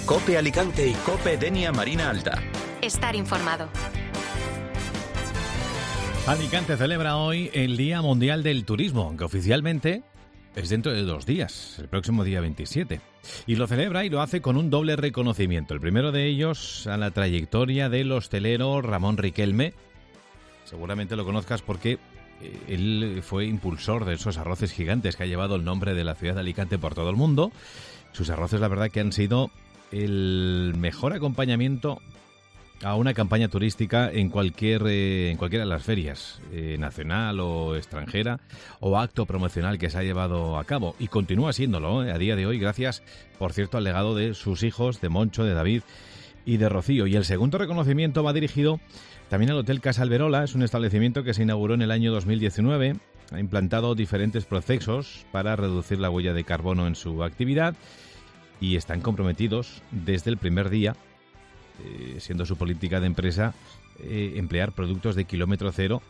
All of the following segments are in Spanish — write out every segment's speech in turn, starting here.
COPE Alicante y COPE Denia Marina Alta. Estar informado. Alicante celebra hoy el Día Mundial del Turismo, aunque oficialmente es dentro de 2 días, el próximo día 27. Y lo celebra y lo hace con un doble reconocimiento. El primero de ellos a la trayectoria del hostelero Ramón Riquelme. Seguramente lo conozcas porque él fue impulsor de esos arroces gigantes que ha llevado el nombre de la ciudad de Alicante por todo el mundo. Sus arroces, la verdad, que han sido el mejor acompañamiento a una campaña turística en cualquiera de las ferias, nacional o extranjera, o acto promocional que se ha llevado a cabo. Y continúa siéndolo a día de hoy, gracias, por cierto, al legado de sus hijos, de Moncho, de David y de Rocío. Y el segundo reconocimiento va dirigido también al Hotel Casa Alberola. Es un establecimiento que se inauguró en el año 2019. Ha implantado diferentes procesos para reducir la huella de carbono en su actividad y están comprometidos desde el primer día, siendo su política de empresa emplear productos de kilómetro cero,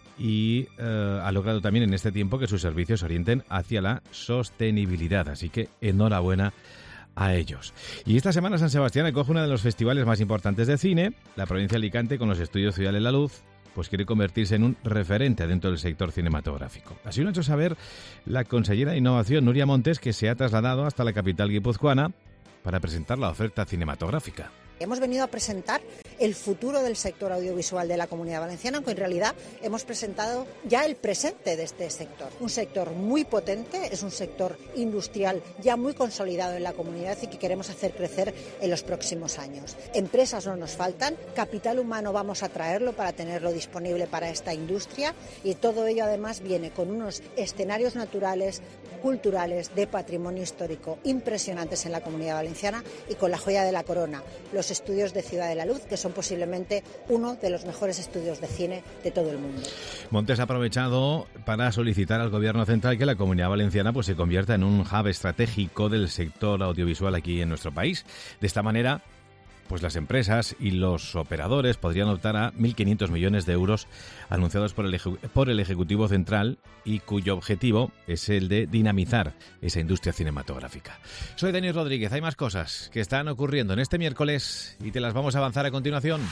y ha logrado también en este tiempo que sus servicios se orienten hacia la sostenibilidad. Así que enhorabuena a ellos. Y esta semana San Sebastián acoge uno de los festivales más importantes de cine. La provincia de Alicante, con los estudios Ciudad de la Luz, pues quiere convertirse en un referente dentro del sector cinematográfico. Así lo ha hecho saber la consellera de Innovación, Nuria Montes, que se ha trasladado hasta la capital guipuzcoana para presentar la oferta cinematográfica. Hemos venido a presentar el futuro del sector audiovisual de la Comunidad Valenciana, aunque en realidad hemos presentado ya el presente de este sector. Un sector muy potente, es un sector industrial ya muy consolidado en la comunidad y que queremos hacer crecer en los próximos años. Empresas no nos faltan, capital humano vamos a traerlo para tenerlo disponible para esta industria, y todo ello además viene con unos escenarios naturales, culturales, de patrimonio histórico impresionantes en la Comunidad Valenciana, y con la joya de la corona, los estudios de Ciudad de la Luz, que son posiblemente uno de los mejores estudios de cine de todo el mundo. Montes ha aprovechado para solicitar al Gobierno central que la Comunidad Valenciana pues se convierta en un hub estratégico del sector audiovisual aquí en nuestro país. De esta manera, pues las empresas y los operadores podrían optar a 1.500 millones de euros anunciados por el Ejecutivo Central, y cuyo objetivo es el de dinamizar esa industria cinematográfica. Soy Denis Rodríguez. Hay más cosas que están ocurriendo en este miércoles y te las vamos a avanzar a continuación.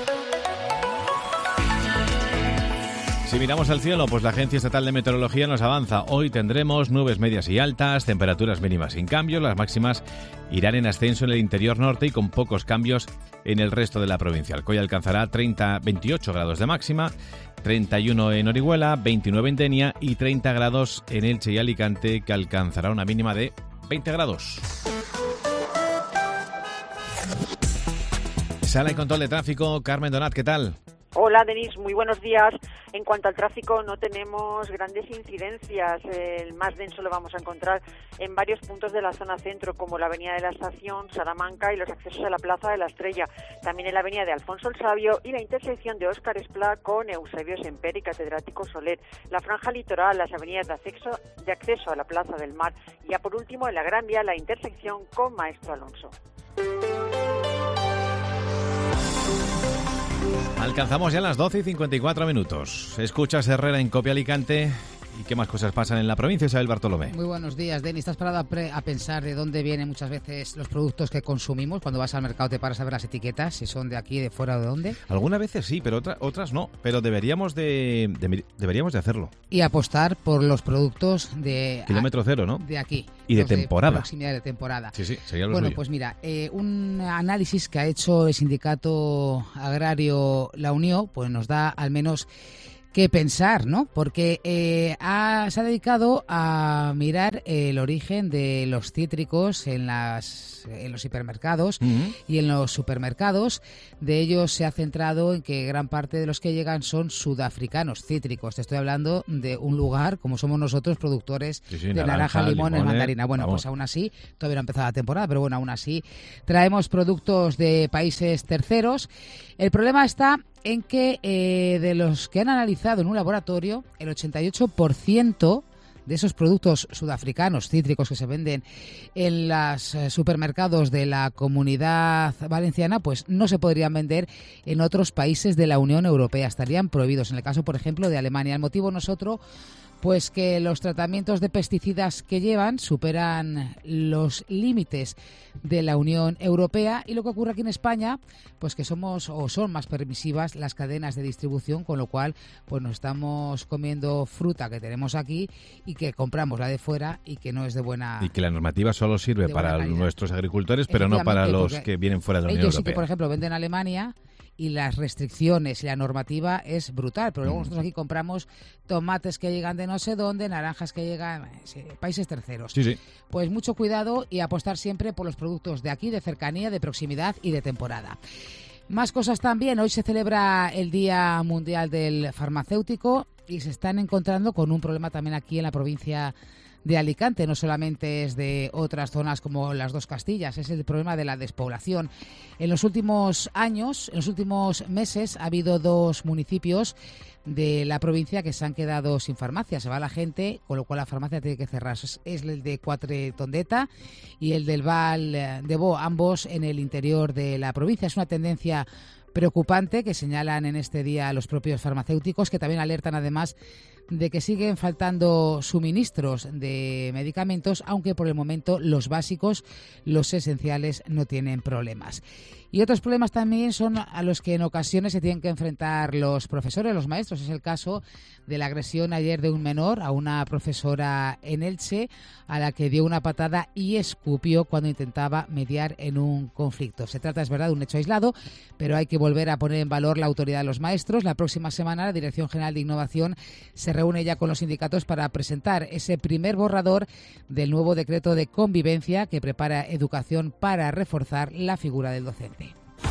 Si miramos al cielo, pues la Agencia Estatal de Meteorología nos avanza. Hoy tendremos nubes medias y altas, temperaturas mínimas sin cambios. Las máximas irán en ascenso en el interior norte y con pocos cambios en el resto de la provincia. Alcoy alcanzará 28 grados de máxima, 31 en Orihuela, 29 en Denia y 30 grados en Elche y Alicante, que alcanzará una mínima de 20 grados. Sala y control de tráfico, Carmen Donat, ¿qué tal? Hola, Denis, muy buenos días. En cuanto al tráfico, no tenemos grandes incidencias. El más denso lo vamos a encontrar en varios puntos de la zona centro, como la avenida de la Estación, Salamanca y los accesos a la Plaza de la Estrella. También en la avenida de Alfonso el Sabio y la intersección de Óscar Esplá con Eusebio Semper y Catedrático Soler. La franja litoral, las avenidas de acceso a la Plaza del Mar. Y ya por último, en la Gran Vía, la intersección con Maestro Alonso. Alcanzamos ya las 12:54. Escuchas Herrera en COPE Alicante. ¿Y qué más cosas pasan en la provincia, Isabel Bartolomé? Muy buenos días, Denis. ¿Estás parado a pensar de dónde vienen muchas veces los productos que consumimos? Cuando vas al mercado te paras a ver las etiquetas, si son de aquí, de fuera o de dónde. Algunas veces sí, pero otras no. Pero deberíamos de hacerlo. Y apostar por los productos de kilómetro cero, ¿no? De aquí. Y de temporada. De proximidad de temporada. Sí, sería lo suyo. Bueno, pues mira, un análisis que ha hecho el Sindicato Agrario La Unión, pues nos da al menos que pensar, ¿no? Porque se ha dedicado a mirar el origen de los cítricos en los hipermercados y en los supermercados. De ellos se ha centrado en que gran parte de los que llegan son sudafricanos cítricos. Te estoy hablando de un lugar como somos nosotros, productores de naranja, limones, mandarina. Bueno, pues aún así, todavía no ha empezado la temporada, pero bueno, aún así traemos productos de países terceros. El problema está en que de los que han analizado en un laboratorio, el 88% de esos productos sudafricanos cítricos que se venden en los supermercados de la Comunidad Valenciana, pues no se podrían vender en otros países de la Unión Europea, estarían prohibidos. En el caso, por ejemplo, de Alemania. El motivo no es otro pues que los tratamientos de pesticidas que llevan superan los límites de la Unión Europea, y lo que ocurre aquí en España, pues que somos o son más permisivas las cadenas de distribución, con lo cual pues nos estamos comiendo fruta que tenemos aquí y que compramos la de fuera y que no es de buena. Y que la normativa solo sirve para nuestros agricultores, pero no para los que vienen fuera de la Unión Europea. Ellos sí que, por ejemplo, venden a Alemania y las restricciones y la normativa es brutal, pero luego nosotros aquí compramos tomates que llegan de no sé dónde, naranjas que llegan de países terceros. Sí. Pues mucho cuidado y apostar siempre por los productos de aquí, de cercanía, de proximidad y de temporada. Más cosas también. Hoy se celebra el Día Mundial del Farmacéutico y se están encontrando con un problema también aquí en la provincia de Alicante. No solamente es de otras zonas como las dos Castillas, es el problema de la despoblación. En los últimos años, en los últimos meses, ha habido 2 municipios de la provincia que se han quedado sin farmacia. Se va la gente, con lo cual la farmacia tiene que cerrar. Es el de Quatretondeta y el del Val de Bo, ambos en el interior de la provincia. Es una tendencia preocupante que señalan en este día los propios farmacéuticos, que también alertan además de que siguen faltando suministros de medicamentos, aunque por el momento los básicos, los esenciales, no tienen problemas. Y otros problemas también son a los que en ocasiones se tienen que enfrentar los profesores, los maestros. Es el caso de la agresión ayer de un menor a una profesora en Elche, a la que dio una patada y escupió cuando intentaba mediar en un conflicto. Se trata, es verdad, de un hecho aislado, pero hay que volver a poner en valor la autoridad de los maestros. La próxima semana la Dirección General de Innovación se reúne ya con los sindicatos para presentar ese primer borrador del nuevo decreto de convivencia que prepara Educación para reforzar la figura del docente.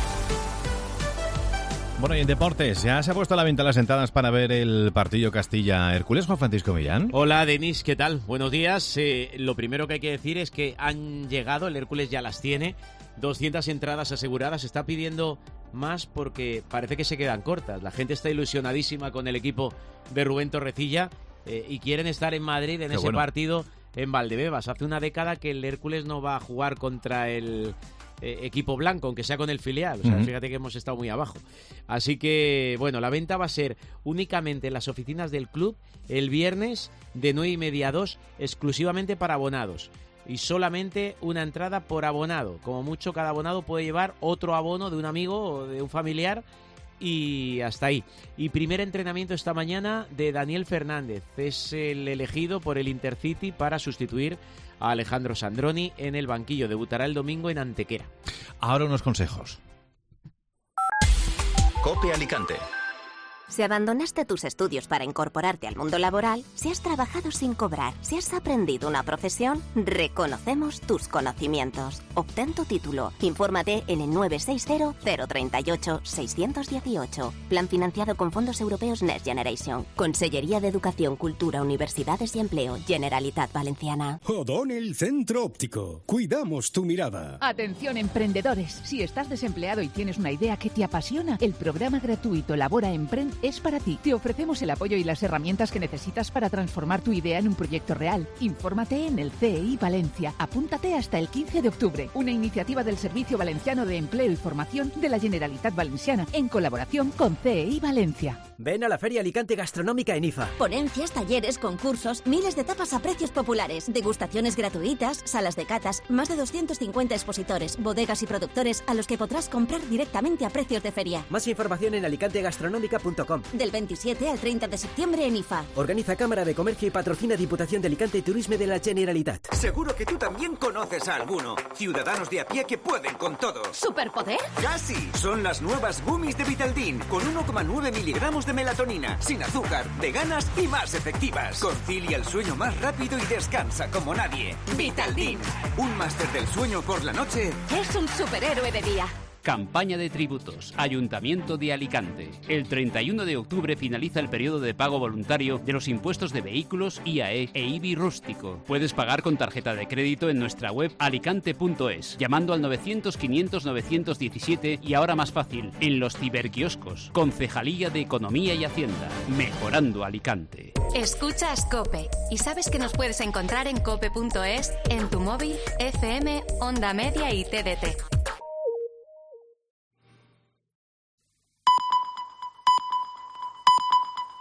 Bueno, y en deportes, ya se ha puesto a la venta las entradas para ver el partido Castilla-Hércules. Juan Francisco Millán. Hola, Denis, ¿qué tal? Buenos días. Lo primero que hay que decir es que han llegado, el Hércules ya las tiene, 200 entradas aseguradas. Está pidiendo más porque parece que se quedan cortas. La gente está ilusionadísima con el equipo de Rubén Torrecilla y quieren estar en Madrid en ese partido en Valdebebas. Hace una década que el Hércules no va a jugar contra el equipo blanco, aunque sea con el filial. O sea, fíjate que hemos estado muy abajo. Así que, bueno, la venta va a ser únicamente en las oficinas del club el viernes de 9:30 a 2, exclusivamente para abonados. Y solamente una entrada por abonado. Como mucho, cada abonado puede llevar otro abono de un amigo o de un familiar y hasta ahí. Y primer entrenamiento esta mañana de Daniel Fernández. Es el elegido por el Intercity para sustituir a Alejandro Sandroni en el banquillo. Debutará el domingo en Antequera. Ahora unos consejos. COPE Alicante. Si abandonaste tus estudios para incorporarte al mundo laboral, si has trabajado sin cobrar, si has aprendido una profesión, reconocemos tus conocimientos. Obtén tu título. Infórmate en el 960-038-618. Plan financiado con fondos europeos Next Generation. Consellería de Educación, Cultura, Universidades y Empleo. Generalitat Valenciana. O'Donnell Centro Óptico. Cuidamos tu mirada. Atención, emprendedores. Si estás desempleado y tienes una idea que te apasiona, el programa gratuito Labora Emprend es para ti. Te ofrecemos el apoyo y las herramientas que necesitas para transformar tu idea en un proyecto real. Infórmate en el CEI Valencia. Apúntate hasta el 15 de octubre. Una iniciativa del Servicio Valenciano de Empleo y Formación de la Generalitat Valenciana en colaboración con CEI Valencia. Ven a la Feria Alicante Gastronómica en IFA. Ponencias, talleres, concursos, miles de tapas a precios populares, degustaciones gratuitas, salas de catas, más de 250 expositores, bodegas y productores a los que podrás comprar directamente a precios de feria. Más información en alicantegastronómica.com. Del 27 al 30 de septiembre en IFA. Organiza Cámara de Comercio y patrocina Diputación de Alicante y Turisme de la Generalitat. Seguro que tú también conoces a alguno. Ciudadanos de a pie que pueden con todo. ¿Superpoder? ¡Casi! Son las nuevas gummies de Vitaldin, con 1,9 miligramos de melatonina, sin azúcar, veganas y más efectivas. Concilia el sueño más rápido y descansa como nadie. Vitaldin, un máster del sueño por la noche. Es un superhéroe de día. Campaña de tributos. Ayuntamiento de Alicante. El 31 de octubre finaliza el periodo de pago voluntario de los impuestos de vehículos, IAE e IBI rústico. Puedes pagar con tarjeta de crédito en nuestra web alicante.es, llamando al 900-500-917 y ahora más fácil, en los ciberquioscos. Concejalía de Economía y Hacienda. Mejorando Alicante. Escuchas COPE y sabes que nos puedes encontrar en cope.es, en tu móvil, FM, Onda Media y TDT.